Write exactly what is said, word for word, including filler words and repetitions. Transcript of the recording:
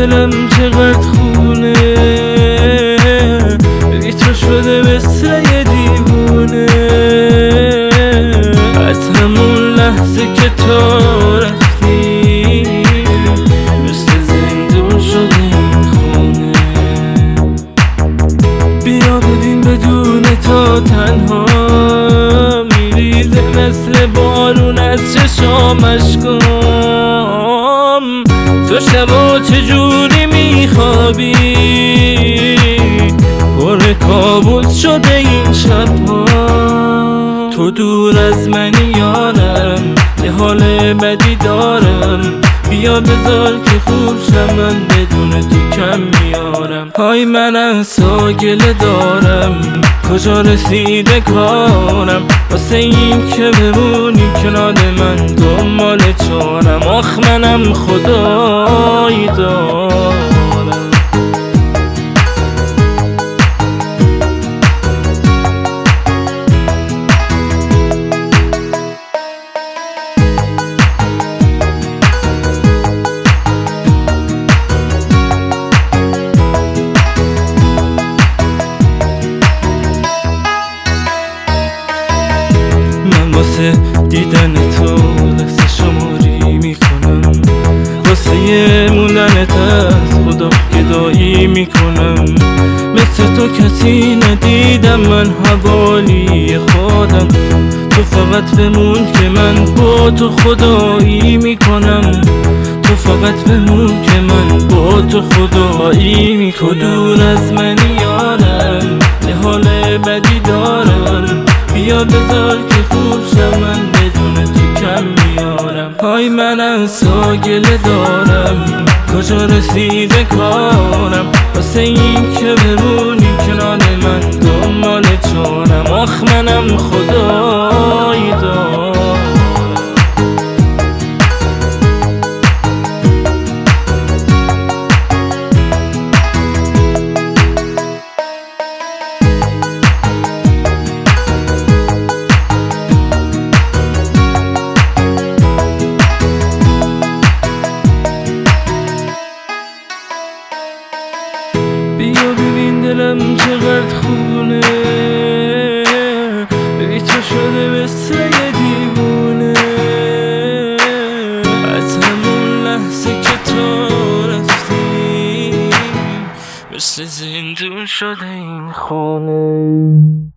دلم چقدر خونه، بی تو شده مثل یه دیوونه. از همون لحظه که تو رفتی مثل زندون شده این خونه. بیا ببین بدون تو تنها میریزه مثل بارون از چشام اشکام. تو شبا چجوری میخوابی، پر کابوس شده این شبها. تو دور از منی یارم، یه حال بدی دارم. بیا بذار که خوب شم، من بدون تو کم میارم. های من انسا گله دارم، کجا رسیده کارم. واسه این که بمونی کنار من دنبال چارم. آخ منم خدایی دارم. واسه دیدن تو دست شماری میکنم، واسه موندنت از خدا گدایی میکنم. مثل تو کسی ندیدم من حوالی خودم. تو فقط بمون که من با تو خدایی میکنم. تو فقط بمون که من با تو خدایی میکنم. تو دور از منی یارم، یه حال بدی دارم. بیا بذار که خوب شم، من بدون تو کم میارم. های من انسا گله دارم، کجا رسیده کارم. واسه این که بمونی کنار من دنبال چارم. آخ منم خدایی دارم. بیا ببین دلم چقدر خونه، بی تو شده مثل یه دیوونه. از همون لحظه که تو رفتی مثل زندون شده این خونه.